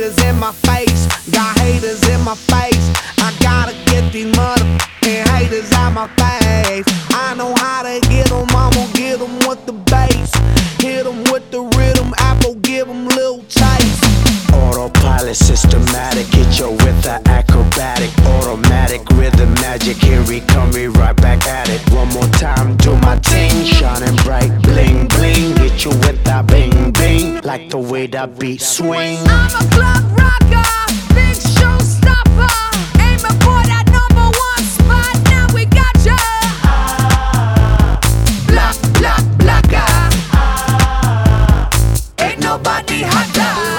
haters in my face, got haters in my face. I gotta get these motherfucking haters out my face. I know how to get them, I'ma get them with the bass. Hit them with the rhythm, Apple give them little taste. Autopilot, systematic, hit you with the acrobatic. Automatic, rhythm magic, here we come, we right back at it. One more time, do my thing, shining bright, bling bling. Hit you with that bing bing, like the way that beat swing. I'm a club rocker, big showstopper. Aiming for that #1 spot, now we got ya. Block, block, blocker. Ain't nobody hotter.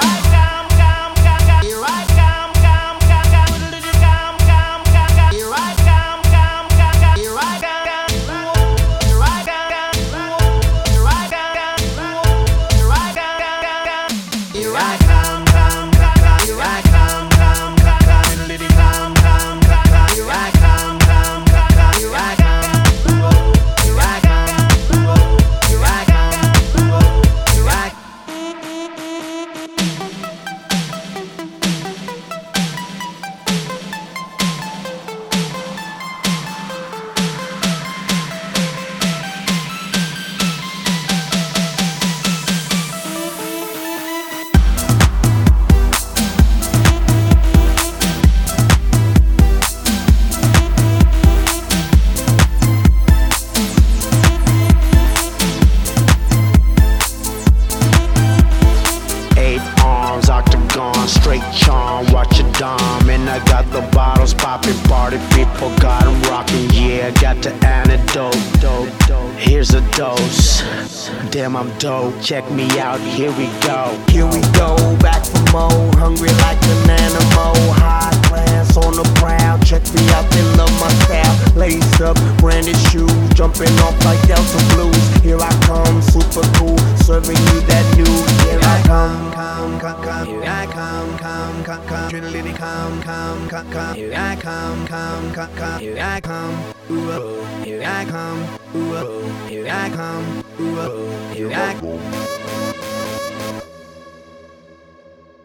Straight charm, watch it dom. And I got the bottles popping, party people got them rocking. Yeah, got the antidote, here's a dose. Damn, I'm dope, check me out, here we go. Here we go, back for more, hungry like an animal. High class on the brown, check me out, they love my style. Lace up, branded shoes, jumping off like Delta Blues. Here I come, super cool, serving you that news. Here I come. Here I come, Trinity come. Here I come, Here I come, ooh, here I come, ooh, here I come, ooh, here I come.